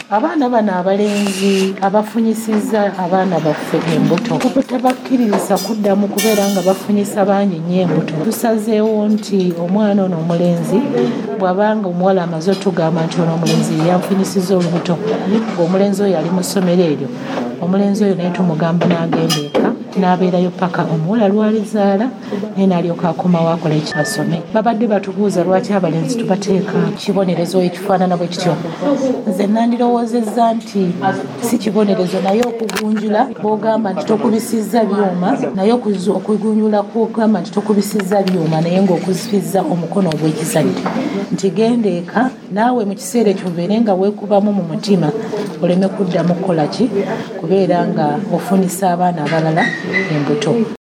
abaana bano abalenzi abafunyisizza abaana baffe embuto obutabakkiririza kuddamu kubeera nga bafunyisa bangi nnyo embuto tusazeewo nti omwana ono omulenzi bw'abanga omuwala amaze otugamba nti ono omulenzi yanfunyisizza olubuto ng'omulenzi oyo ali mu ssomero eryo omulenzi oyo naye tumugamba n'agenda eka n'abeerayo paka omuwala lwalizaala naye n'alyoka akomawo akola ekibasome babadde batubuuza lwaki abalenzi tubateeka kibonerezo ekifaanana bwe kityo nze nandirowoozezza nti si kibonerezo naye okugunjula bw'ogamba nti tokubisizza byuma naye okugunjula kw'ogamba nti tokubisizza byuma naye ng'okuzibizza omukono ogw'ekizadde nti genda eka naawe mu kiseera ekyo obeere nga weekubamu mu mutima oleme kuddamu kukola ki kubeera nga ofunisa abaana abalala embuto.